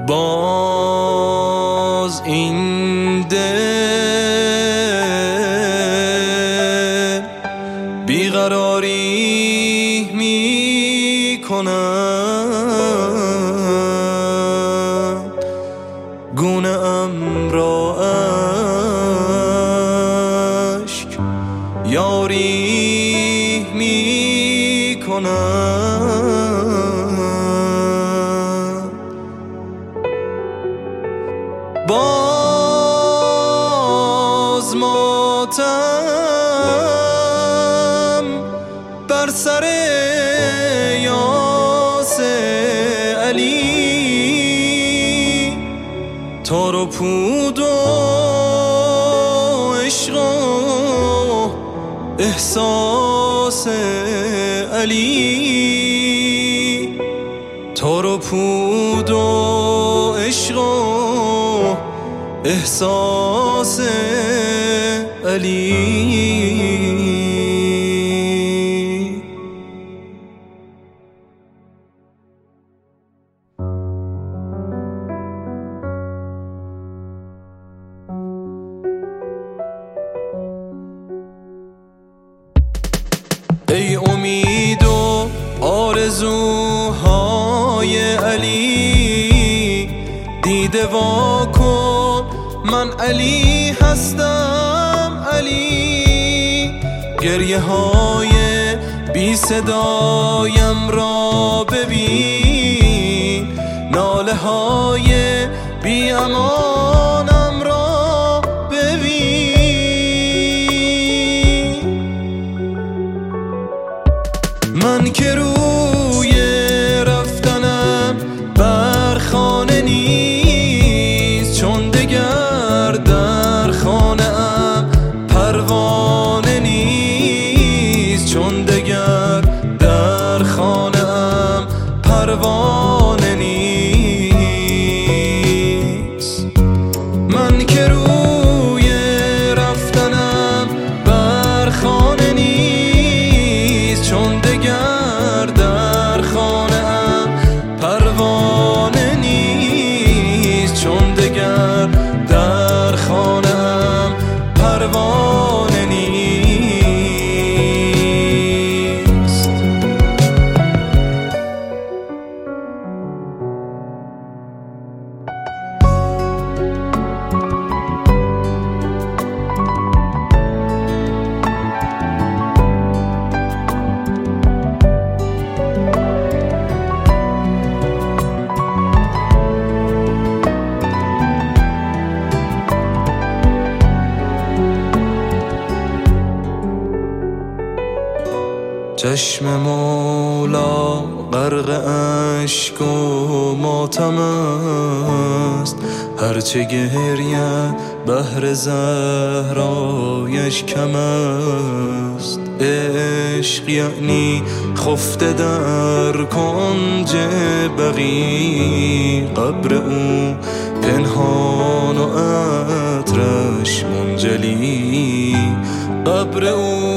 باز این دل بیقراری می کند، گونه ام را اشک یاری می کند. باز ماتم بر سر یاس علی، تار و پود و عشق و احساس علی، تار و پود و عشق و احساس علی. ای امید و آرزوهای علی، دیده وا کن من علی هستم علی. گریه های بی صدایم را ببین، ناله های بی امانم را ببین. من که روی رفتنم بر خانه نیست، چون دگر در خانه ام پروانه نیست، چون دگر در خانه ام پروانه نیست. من که روی رفتنم بر خانه نیست، چون دگر در خانه ام پروانه نیست، چون دگر در خانه ام پروانه نیست. چشم مولا غرق اشک و ماتم است، هرچه گریه بحر زهرایش کم است. عشق یعنی خفته در کنج بقیع، قبر او پنهان و عطرش منجلی، قبر او